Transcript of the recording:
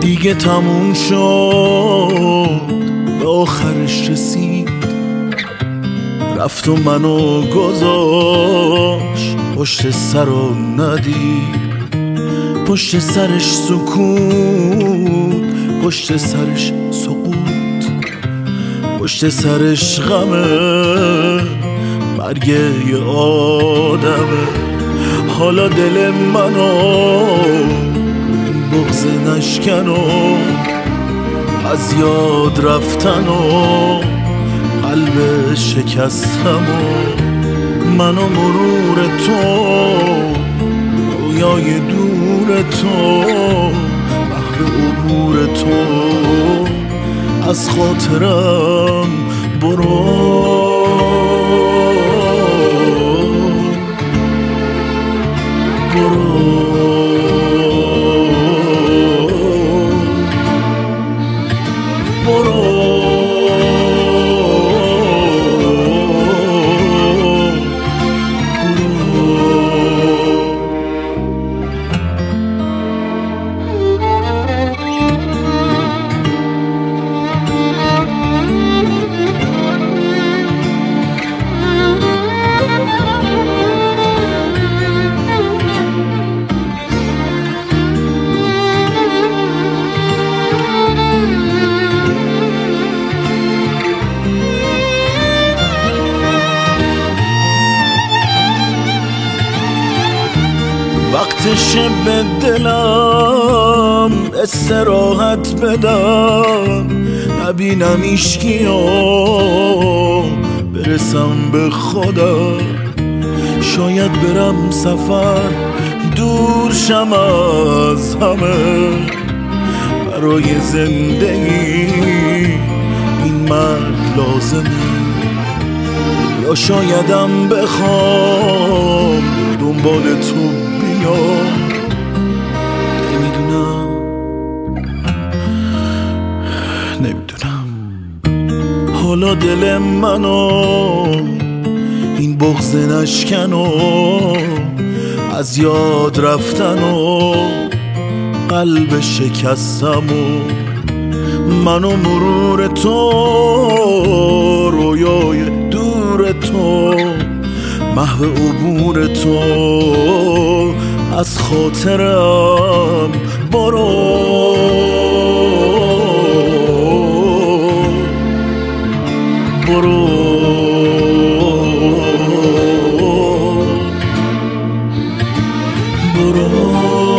دیگه تموم شد، به آخرش رسید، رفت و منو گذاشت پشت سر و ندید. پشت سرش سکوت، پشت سرش سقوط، پشت سرش غمه، مرگ یه آدمه. حالا دل منو بغض نشکن و از یاد رفتن و قلب شکستم و من و مرور تو، رویای دور تو، محو عبور تو، از خاطرم برو. وقتشه به دلم استراحت بدم، نبینم ایشکیو برسم به خودم. شاید برم سفر دور شم از همه، برای زندگی این مرگ لازمه. یا شایدم بخوام دنبال تو نمیدونم. حالا دل منو این بغض نشکن و از یاد رفتن و قلب شکستم و من و مرور تو، رویای دور تو، محو عبور تو، از خاطرم برو. برو برو